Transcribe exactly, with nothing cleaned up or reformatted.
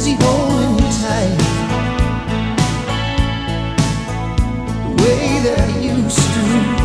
he holding you tight the way that he used to?